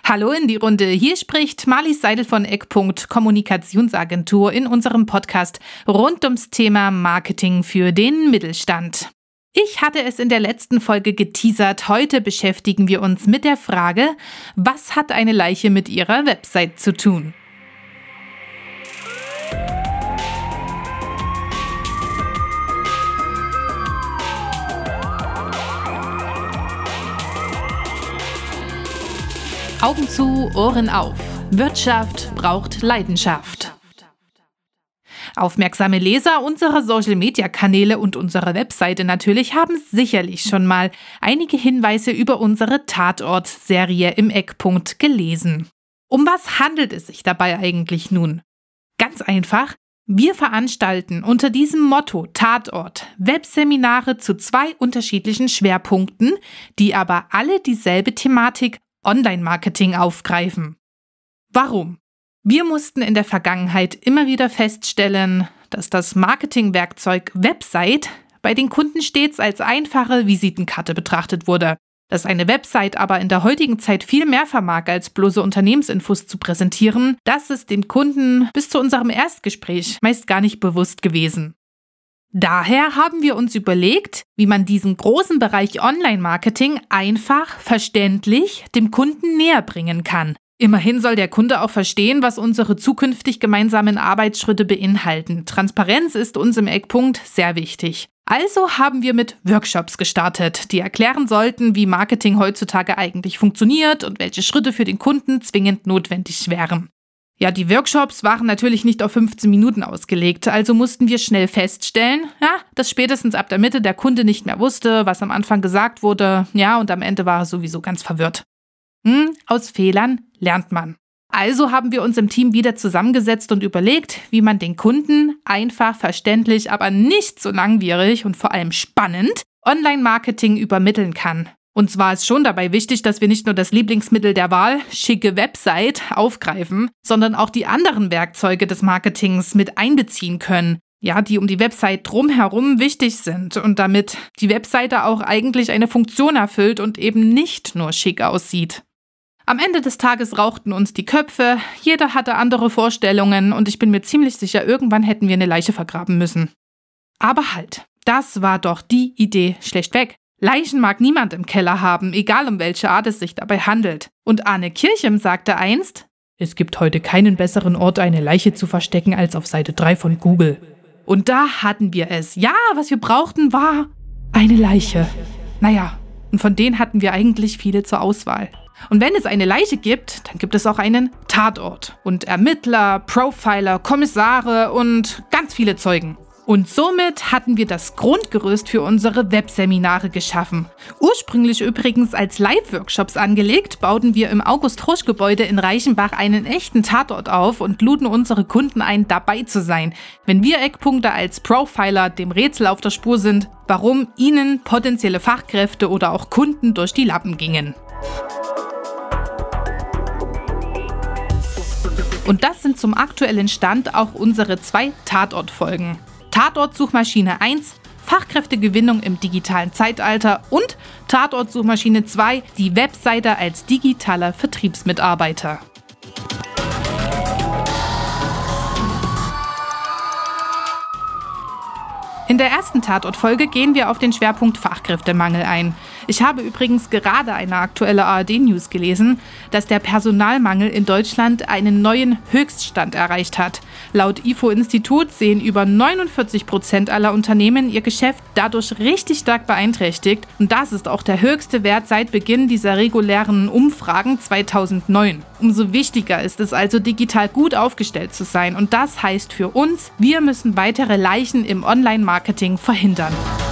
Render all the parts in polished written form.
Hallo in die Runde. Hier spricht Marlies Seidel von Eckpunkt Kommunikationsagentur in unserem Podcast rund ums Thema Marketing für den Mittelstand. Ich hatte es in der letzten Folge geteasert. Heute beschäftigen wir uns mit der Frage, was hat eine Leiche mit ihrer Website zu tun? Augen zu, Ohren auf. Wirtschaft braucht Leidenschaft. Aufmerksame Leser unserer Social-Media-Kanäle und unserer Webseite natürlich haben sicherlich schon mal einige Hinweise über unsere Tatort-Serie im Eckpunkt gelesen. Um was handelt es sich dabei eigentlich nun? Ganz einfach, wir veranstalten unter diesem Motto Tatort Webseminare zu 2 unterschiedlichen Schwerpunkten, die aber alle dieselbe Thematik Online-Marketing aufgreifen. Warum? Wir mussten in der Vergangenheit immer wieder feststellen, dass das Marketingwerkzeug Website bei den Kunden stets als einfache Visitenkarte betrachtet wurde. Dass eine Website aber in der heutigen Zeit viel mehr vermag, als bloße Unternehmensinfos zu präsentieren, das ist dem Kunden bis zu unserem Erstgespräch meist gar nicht bewusst gewesen. Daher haben wir uns überlegt, wie man diesen großen Bereich Online-Marketing einfach, verständlich dem Kunden näher bringen kann. Immerhin soll der Kunde auch verstehen, was unsere zukünftig gemeinsamen Arbeitsschritte beinhalten. Transparenz ist uns im Eckpunkt sehr wichtig. Also haben wir mit Workshops gestartet, die erklären sollten, wie Marketing heutzutage eigentlich funktioniert und welche Schritte für den Kunden zwingend notwendig wären. Ja, die Workshops waren natürlich nicht auf 15 Minuten ausgelegt, also mussten wir schnell feststellen, dass spätestens ab der Mitte der Kunde nicht mehr wusste, was am Anfang gesagt wurde, und am Ende war er sowieso ganz verwirrt. Aus Fehlern lernt man. Also haben wir uns im Team wieder zusammengesetzt und überlegt, wie man den Kunden einfach, verständlich, aber nicht so langwierig und vor allem spannend Online-Marketing übermitteln kann. Und zwar ist schon dabei wichtig, dass wir nicht nur das Lieblingsmittel der Wahl, schicke Website, aufgreifen, sondern auch die anderen Werkzeuge des Marketings mit einbeziehen können, die um die Website drumherum wichtig sind und damit die Webseite auch eigentlich eine Funktion erfüllt und eben nicht nur schick aussieht. Am Ende des Tages rauchten uns die Köpfe, jeder hatte andere Vorstellungen und ich bin mir ziemlich sicher, irgendwann hätten wir eine Leiche vergraben müssen. Aber halt, das war doch die Idee schlechtweg. Leichen mag niemand im Keller haben, egal um welche Art es sich dabei handelt. Und Arne Kirchem sagte einst, es gibt heute keinen besseren Ort, eine Leiche zu verstecken, als auf Seite 3 von Google. Und da hatten wir es. Ja, was wir brauchten, war eine Leiche. Und von denen hatten wir eigentlich viele zur Auswahl. Und wenn es eine Leiche gibt, dann gibt es auch einen Tatort. Und Ermittler, Profiler, Kommissare und ganz viele Zeugen. Und somit hatten wir das Grundgerüst für unsere Webseminare geschaffen. Ursprünglich übrigens als Live-Workshops angelegt, bauten wir im August-Horsch-Gebäude in Reichenbach einen echten Tatort auf und luden unsere Kunden ein, dabei zu sein, wenn wir Eckpunkte als Profiler dem Rätsel auf der Spur sind, warum ihnen potenzielle Fachkräfte oder auch Kunden durch die Lappen gingen. Und das sind zum aktuellen Stand auch unsere 2 Tatort-Folgen. Tatort-Suchmaschine 1, Fachkräftegewinnung im digitalen Zeitalter und Tatort-Suchmaschine 2, die Webseite als digitaler Vertriebsmitarbeiter. In der ersten Tatort-Folge gehen wir auf den Schwerpunkt Fachkräftemangel ein. Ich habe übrigens gerade eine aktuelle ARD-News gelesen, dass der Personalmangel in Deutschland einen neuen Höchststand erreicht hat. Laut IFO-Institut sehen über 49% aller Unternehmen ihr Geschäft dadurch richtig stark beeinträchtigt. Und das ist auch der höchste Wert seit Beginn dieser regulären Umfragen 2009. Umso wichtiger ist es also, digital gut aufgestellt zu sein. Und das heißt für uns, wir müssen weitere Leichen im Online-Marketing verhindern.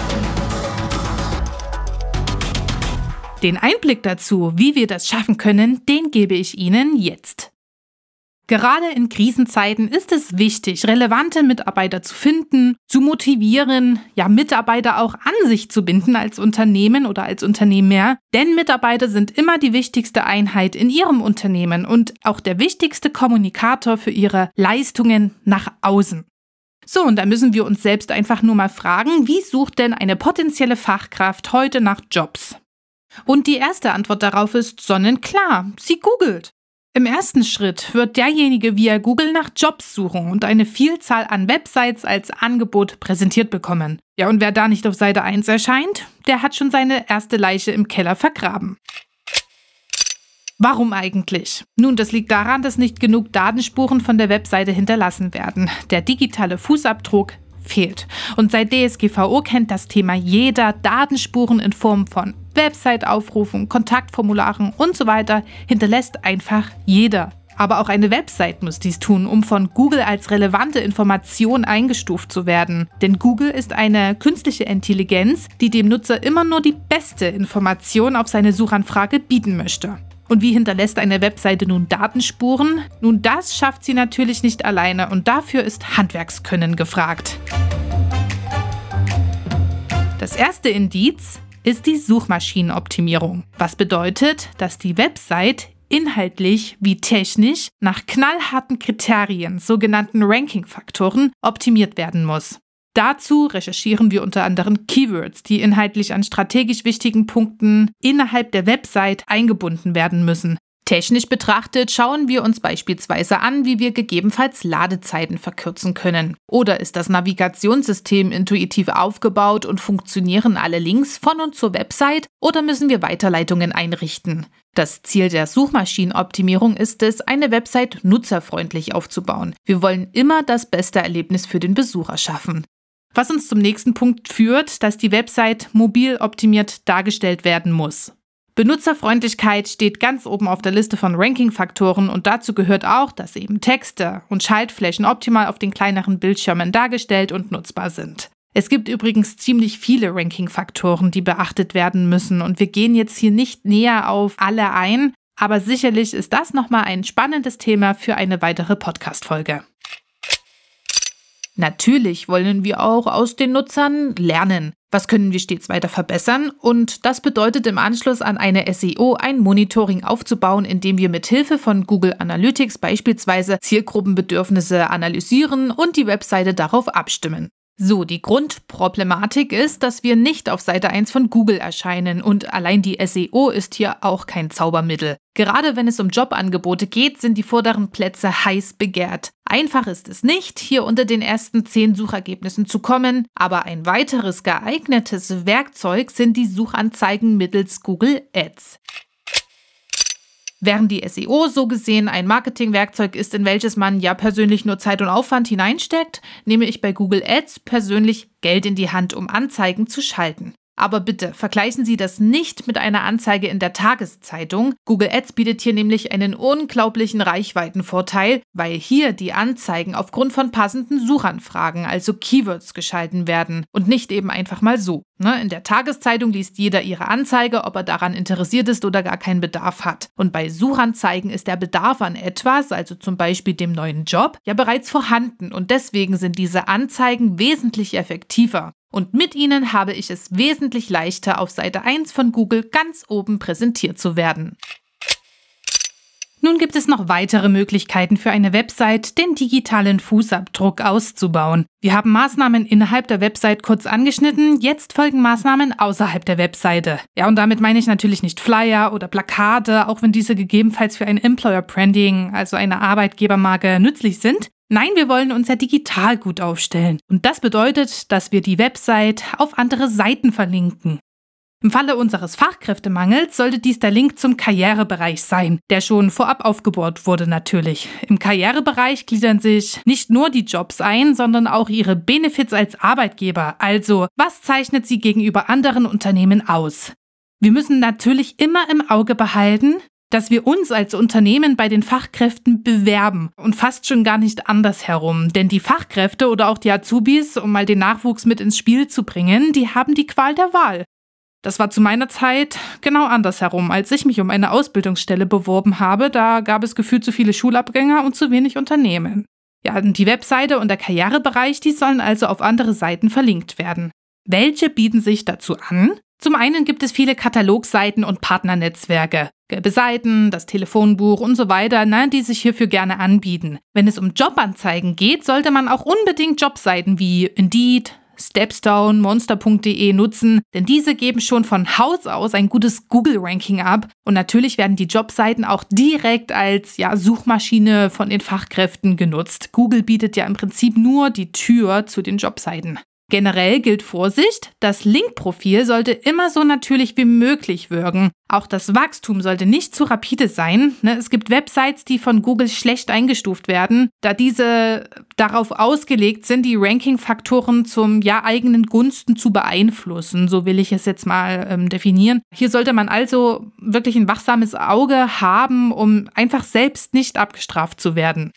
Den Einblick dazu, wie wir das schaffen können, den gebe ich Ihnen jetzt. Gerade in Krisenzeiten ist es wichtig, relevante Mitarbeiter zu finden, zu motivieren, Mitarbeiter auch an sich zu binden als Unternehmen oder als Unternehmer. Denn Mitarbeiter sind immer die wichtigste Einheit in Ihrem Unternehmen und auch der wichtigste Kommunikator für Ihre Leistungen nach außen. So, und da müssen wir uns selbst einfach nur mal fragen, wie sucht denn eine potenzielle Fachkraft heute nach Jobs? Und die erste Antwort darauf ist sonnenklar. Sie googelt. Im ersten Schritt wird derjenige via Google nach Jobs suchen und eine Vielzahl an Websites als Angebot präsentiert bekommen. Ja, und wer da nicht auf Seite 1 erscheint, der hat schon seine erste Leiche im Keller vergraben. Warum eigentlich? Nun, das liegt daran, dass nicht genug Datenspuren von der Webseite hinterlassen werden. Der digitale Fußabdruck fehlt. Und seit DSGVO kennt das Thema jeder Datenspuren in Form von Website-Aufrufen, Kontaktformularen und so weiter hinterlässt einfach jeder. Aber auch eine Website muss dies tun, um von Google als relevante Information eingestuft zu werden. Denn Google ist eine künstliche Intelligenz, die dem Nutzer immer nur die beste Information auf seine Suchanfrage bieten möchte. Und wie hinterlässt eine Webseite nun Datenspuren? Nun, das schafft sie natürlich nicht alleine und dafür ist Handwerkskönnen gefragt. Das erste Indiz ist die Suchmaschinenoptimierung, was bedeutet, dass die Website inhaltlich wie technisch nach knallharten Kriterien, sogenannten Ranking-Faktoren, optimiert werden muss. Dazu recherchieren wir unter anderem Keywords, die inhaltlich an strategisch wichtigen Punkten innerhalb der Website eingebunden werden müssen. Technisch betrachtet schauen wir uns beispielsweise an, wie wir gegebenenfalls Ladezeiten verkürzen können. Oder ist das Navigationssystem intuitiv aufgebaut und funktionieren alle Links von und zur Website oder müssen wir Weiterleitungen einrichten? Das Ziel der Suchmaschinenoptimierung ist es, eine Website nutzerfreundlich aufzubauen. Wir wollen immer das beste Erlebnis für den Besucher schaffen. Was uns zum nächsten Punkt führt, dass die Website mobil optimiert dargestellt werden muss. Benutzerfreundlichkeit steht ganz oben auf der Liste von Ranking-Faktoren und dazu gehört auch, dass eben Texte und Schaltflächen optimal auf den kleineren Bildschirmen dargestellt und nutzbar sind. Es gibt übrigens ziemlich viele Ranking-Faktoren, die beachtet werden müssen und wir gehen jetzt hier nicht näher auf alle ein, aber sicherlich ist das nochmal ein spannendes Thema für eine weitere Podcast-Folge. Natürlich wollen wir auch aus den Nutzern lernen. Was können wir stets weiter verbessern? Und das bedeutet im Anschluss an eine SEO ein Monitoring aufzubauen, indem wir mit Hilfe von Google Analytics beispielsweise Zielgruppenbedürfnisse analysieren und die Webseite darauf abstimmen. So, die Grundproblematik ist, dass wir nicht auf Seite 1 von Google erscheinen und allein die SEO ist hier auch kein Zaubermittel. Gerade wenn es um Jobangebote geht, sind die vorderen Plätze heiß begehrt. Einfach ist es nicht, hier unter den ersten 10 Suchergebnissen zu kommen, aber ein weiteres geeignetes Werkzeug sind die Suchanzeigen mittels Google Ads. Während die SEO so gesehen ein Marketingwerkzeug ist, in welches man ja persönlich nur Zeit und Aufwand hineinsteckt, nehme ich bei Google Ads persönlich Geld in die Hand, um Anzeigen zu schalten. Aber bitte, vergleichen Sie das nicht mit einer Anzeige in der Tageszeitung. Google Ads bietet hier nämlich einen unglaublichen Reichweitenvorteil, weil hier die Anzeigen aufgrund von passenden Suchanfragen, also Keywords, geschalten werden und nicht eben einfach mal so. In der Tageszeitung liest jeder ihre Anzeige, ob er daran interessiert ist oder gar keinen Bedarf hat. Und bei Suchanzeigen ist der Bedarf an etwas, also zum Beispiel dem neuen Job, ja bereits vorhanden und deswegen sind diese Anzeigen wesentlich effektiver. Und mit ihnen habe ich es wesentlich leichter, auf Seite 1 von Google ganz oben präsentiert zu werden. Nun gibt es noch weitere Möglichkeiten für eine Website, den digitalen Fußabdruck auszubauen. Wir haben Maßnahmen innerhalb der Website kurz angeschnitten, jetzt folgen Maßnahmen außerhalb der Webseite. Ja, und damit meine ich natürlich nicht Flyer oder Plakate, auch wenn diese gegebenenfalls für ein Employer Branding, also eine Arbeitgebermarke, nützlich sind. Nein, wir wollen uns ja digital gut aufstellen. Und das bedeutet, dass wir die Website auf andere Seiten verlinken. Im Falle unseres Fachkräftemangels sollte dies der Link zum Karrierebereich sein, der schon vorab aufgebaut wurde natürlich. Im Karrierebereich gliedern sich nicht nur die Jobs ein, sondern auch ihre Benefits als Arbeitgeber. Also, was zeichnet sie gegenüber anderen Unternehmen aus? Wir müssen natürlich immer im Auge behalten, dass wir uns als Unternehmen bei den Fachkräften bewerben und fast schon gar nicht andersherum. Denn die Fachkräfte oder auch die Azubis, um mal den Nachwuchs mit ins Spiel zu bringen, die haben die Qual der Wahl. Das war zu meiner Zeit genau andersherum. Als ich mich um eine Ausbildungsstelle beworben habe, da gab es gefühlt zu viele Schulabgänger und zu wenig Unternehmen. Ja, und die Webseite und der Karrierebereich, die sollen also auf andere Seiten verlinkt werden. Welche bieten sich dazu an? Zum einen gibt es viele Katalogseiten und Partnernetzwerke, gelbe Seiten, das Telefonbuch und so weiter, die sich hierfür gerne anbieten. Wenn es um Jobanzeigen geht, sollte man auch unbedingt Jobseiten wie Indeed, Stepstone, monster.de nutzen, denn diese geben schon von Haus aus ein gutes Google-Ranking ab. Und natürlich werden die Jobseiten auch direkt als Suchmaschine von den Fachkräften genutzt. Google bietet ja im Prinzip nur die Tür zu den Jobseiten. Generell gilt Vorsicht, das Link-Profil sollte immer so natürlich wie möglich wirken. Auch das Wachstum sollte nicht zu rapide sein. Es gibt Websites, die von Google schlecht eingestuft werden, da diese darauf ausgelegt sind, die Ranking-Faktoren zum eigenen Gunsten zu beeinflussen. So will ich es jetzt mal definieren. Hier sollte man also wirklich ein wachsames Auge haben, um einfach selbst nicht abgestraft zu werden.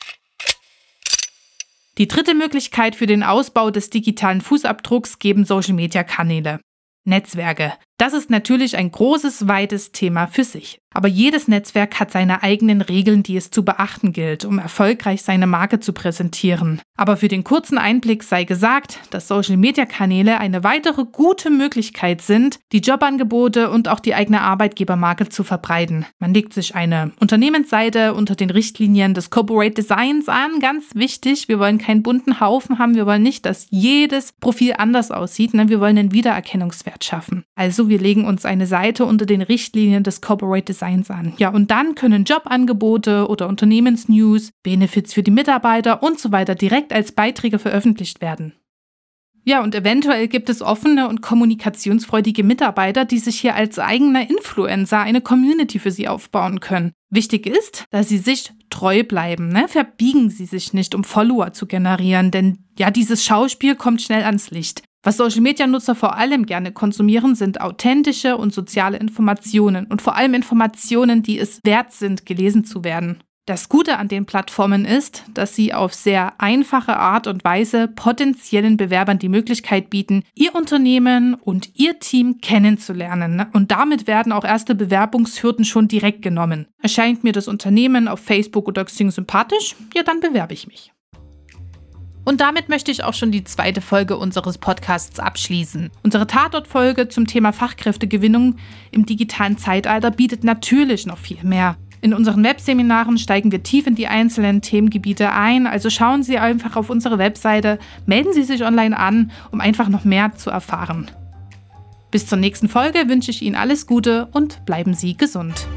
Die dritte Möglichkeit für den Ausbau des digitalen Fußabdrucks geben Social-Media-Kanäle. Netzwerke. Das ist natürlich ein großes, weites Thema für sich. Aber jedes Netzwerk hat seine eigenen Regeln, die es zu beachten gilt, um erfolgreich seine Marke zu präsentieren. Aber für den kurzen Einblick sei gesagt, dass Social-Media-Kanäle eine weitere gute Möglichkeit sind, die Jobangebote und auch die eigene Arbeitgebermarke zu verbreiten. Man legt sich eine Unternehmensseite unter den Richtlinien des Corporate Designs an, ganz wichtig. Wir wollen keinen bunten Haufen haben, wir wollen nicht, dass jedes Profil anders aussieht, wir wollen einen Wiedererkennungswert schaffen. Also wir legen uns eine Seite unter den Richtlinien des Corporate Designs an. Ja, und dann können Jobangebote oder Unternehmensnews, Benefits für die Mitarbeiter und so weiter direkt als Beiträge veröffentlicht werden. Ja, und eventuell gibt es offene und kommunikationsfreudige Mitarbeiter, die sich hier als eigener Influencer eine Community für sie aufbauen können. Wichtig ist, dass sie sich treu bleiben. Verbiegen sie sich nicht, um Follower zu generieren, denn dieses Schauspiel kommt schnell ans Licht. Was Social-Media-Nutzer vor allem gerne konsumieren, sind authentische und soziale Informationen und vor allem Informationen, die es wert sind, gelesen zu werden. Das Gute an den Plattformen ist, dass sie auf sehr einfache Art und Weise potenziellen Bewerbern die Möglichkeit bieten, ihr Unternehmen und ihr Team kennenzulernen. Und damit werden auch erste Bewerbungshürden schon direkt genommen. Erscheint mir das Unternehmen auf Facebook oder Xing sympathisch? Ja, dann bewerbe ich mich. Und damit möchte ich auch schon die zweite Folge unseres Podcasts abschließen. Unsere Tatort-Folge zum Thema Fachkräftegewinnung im digitalen Zeitalter bietet natürlich noch viel mehr. In unseren Webseminaren steigen wir tief in die einzelnen Themengebiete ein, also schauen Sie einfach auf unsere Webseite, melden Sie sich online an, um einfach noch mehr zu erfahren. Bis zur nächsten Folge wünsche ich Ihnen alles Gute und bleiben Sie gesund.